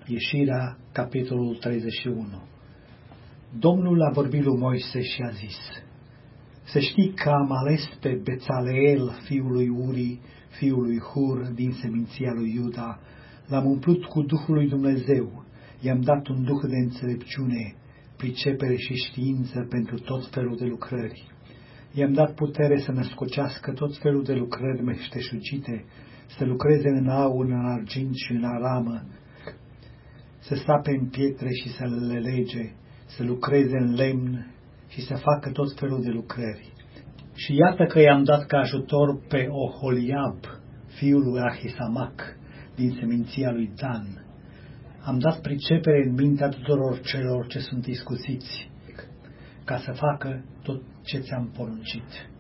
Ieșirea, capitolul 31. Domnul a vorbit lui Moise și a zis: să știi că am ales pe Bețaleel, fiul lui Uri, fiul lui Hur, din seminția lui Iuda, l-am umplut cu Duhul lui Dumnezeu, i-am dat un duh de înțelepciune, pricepere și știință pentru tot felul de lucrări. I-am dat putere să născocească tot felul de lucrări meșteșugite, să lucreze în aur, în argint și în aramă, să sape în pietre și să le lege, să lucreze în lemn și să facă tot felul de lucrări. Și iată că i-am dat ca ajutor pe Oholiab, fiul lui Ahisamac, din seminția lui Dan. Am dat pricepere în mintea tuturor celor ce sunt iscusiți, ca să facă tot ce ți-am poruncit.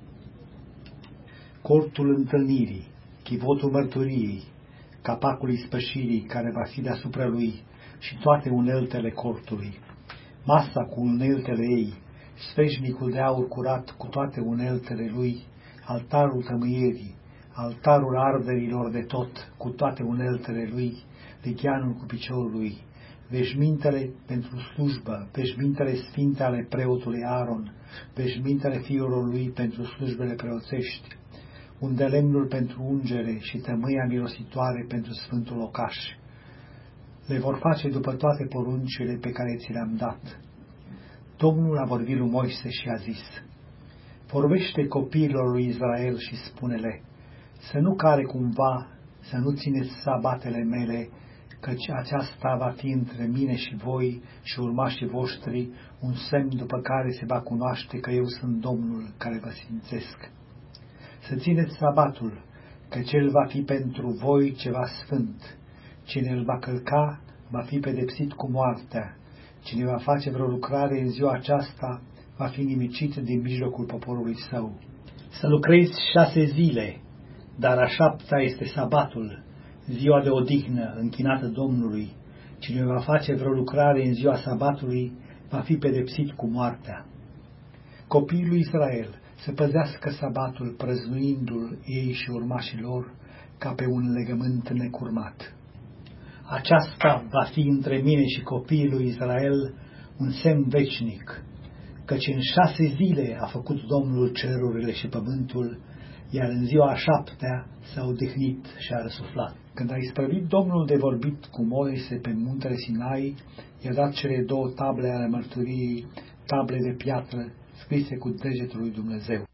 Cortul întâlnirii, chivotul mărturiei, capacul ispășirii care va fi deasupra lui și toate uneltele cortului, masa cu uneltele ei, sfeșnicul de aur curat cu toate uneltele lui, altarul tămâierii, altarul arderilor de tot cu toate uneltele lui, legheanul cu piciorul lui, veșmintele pentru slujbă, veșmintele sfinte ale preotului Aaron, veșmintele fiilor lui pentru slujbele preoțești, undelemnul pentru ungere și tămâia mirositoare pentru sfântul locaș. Le vor face după toate poruncile pe care ți le-am dat. Domnul a vorbit lui Moise și a zis: vorbește copiilor lui Israel și spune-le să nu care cumva, să nu țineți sabatele mele, căci aceasta va fi între mine și voi și urmașii voștri un semn după care se va cunoaște că eu sunt Domnul care vă sfințesc. Să țineți sabatul, că cel va fi pentru voi ceva sfânt. Cine îl va călca va fi pedepsit cu moartea. Cine va face vreo lucrare în ziua aceasta va fi nimicit din mijlocul poporului său. Să lucrezi 6 zile, dar a 7-a este sabatul, ziua de odihnă închinată Domnului. Cine va face vreo lucrare în ziua sabatului va fi pedepsit cu moartea. Copiii lui Israel să păzească sabatul, prăznuindu-l ei și urmașii lor ca pe un legământ necurmat. Aceasta va fi între mine și copiii lui Israel un semn veșnic, căci în 6 zile a făcut Domnul cerurile și pământul, iar în ziua a 7-a s-a odihnit și a răsuflat. Când a isprăvit Domnul de vorbit cu Moise pe muntele Sinai, i-a dat cele 2 table ale mărturiei, table de piatră, scrise cu degetul lui Dumnezeu.